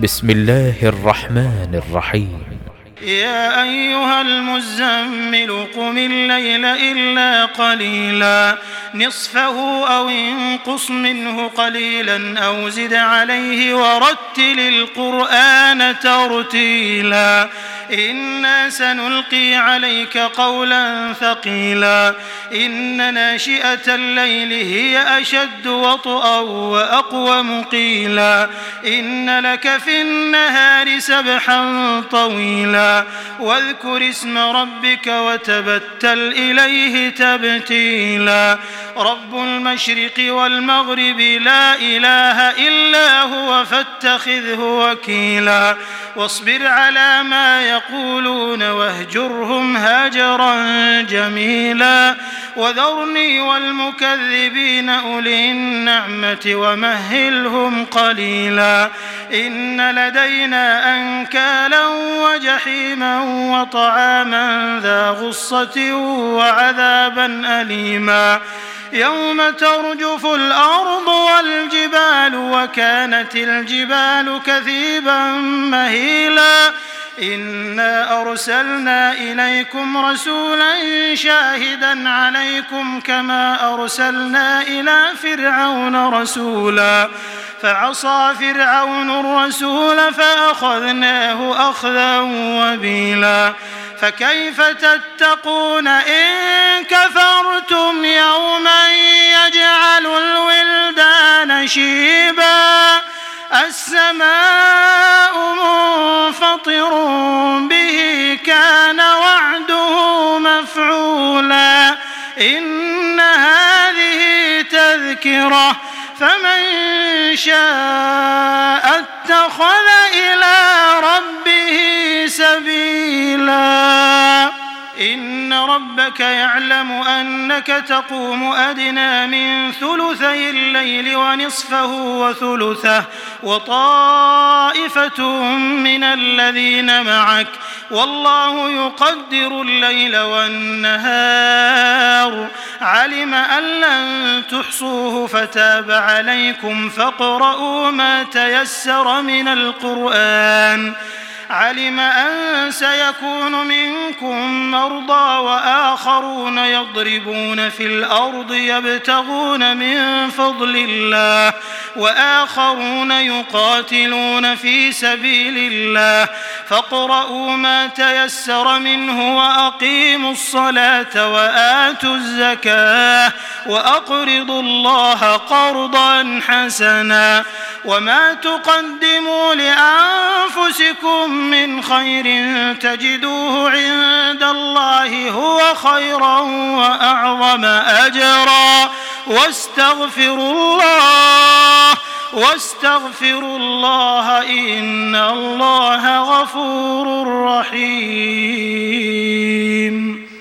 بسم الله الرحمن الرحيم. يا أيها المزمل قم الليل إلا قليلا نصفه أو انقص منه قليلا أو زد عليه ورتل القرآن ترتيلا إنا سنلقي عليك قولا ثقيلا إن ناشئة الليل هي أشد وطئا وأقوم قيلا إن لك في النهار سبحا طويلا واذكر اسم ربك وتبتل إليه تبتيلا رب المشرق والمغرب لا إله إلا هو فاتخذه وكيلا واصبر على ما يقولون واهجرهم هجرا جميلا وذرني والمكذبين أولي النعمة ومهلهم قليلا إن لدينا أنكالا وجحيما وطعاما ذا غصة وعذابا أليما يوم ترجف الأرض والجبال وكانت الجبال كثيبا مهيلا إنا أرسلنا إليكم رسولا شاهدا عليكم كما أرسلنا إلى فرعون رسولا فعصى فرعون الرسول فأخذناه أخذا وبيلا فكيف تتقون إن كفرتم يوما يجعل الولدان شيبا السماء منفطر به كان وعده مفعولا إن هذه تذكرة فمن شاء اتخذ إلى ربه سبيلا إن ربك يعلم أنك تقوم أدنى من ثلثي الليل ونصفه وثلثه وطائفة من الذين معك والله يقدر الليل والنهار علم أن لن تحصوه فتاب عليكم فاقرؤوا ما تيسر من القرآن علم أن سيكون منكم مرضى وآخرون يضربون في الأرض يبتغون من فضل الله وآخرون يقاتلون في سبيل الله فاقرؤوا ما تيسر منه وأقيموا الصلاة وآتوا الزكاة وأقرضوا الله قرضا حسنا وما تقدموا لأنفسكم من خير تجدوه عند الله هو خيرا وأعظم أجرا واستغفروا الله إن الله غفور رحيم.